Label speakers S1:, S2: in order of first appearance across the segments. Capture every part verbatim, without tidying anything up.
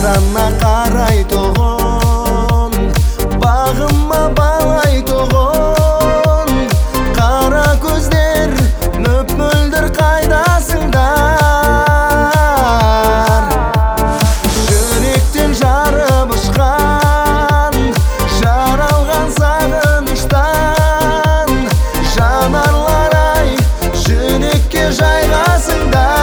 S1: қайрана қарай тұғын, бағыма балай тұғын. Қара көздер мөп-мөлдір қайдасыңдар? Жүректен жарып ұшқан, жаралған сағыныштан. Жанарлар-ай, жүрекке жайғасыңдар.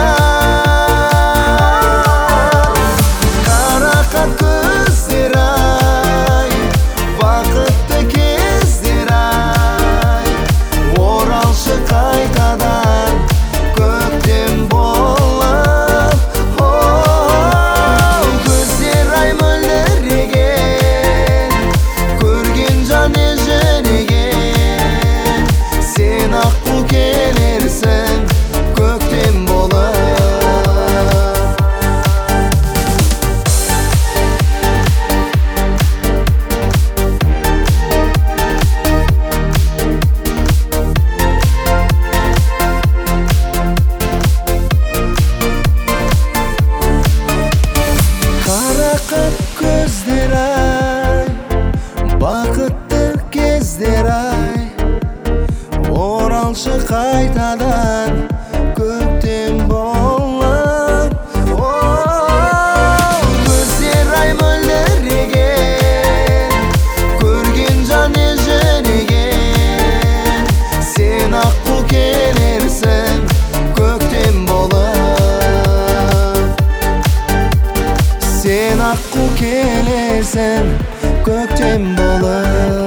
S1: Қарақат көздер-ай, бақытты кездер-ай, оралшы қайтадан көктем болып. Көздер-ай мөлдіреген, көрген жан ежіреген. Сен аққу келерсің көктем болып. Қарақат көздер-ай, бақытты кездер-ай, оралшы қайтадан көктем болып. Көздер-ай мөлдіреген, көрген жан ежіреген. Сен аққу келерсің көктем болып. Сен аққу келерсің көктем болып.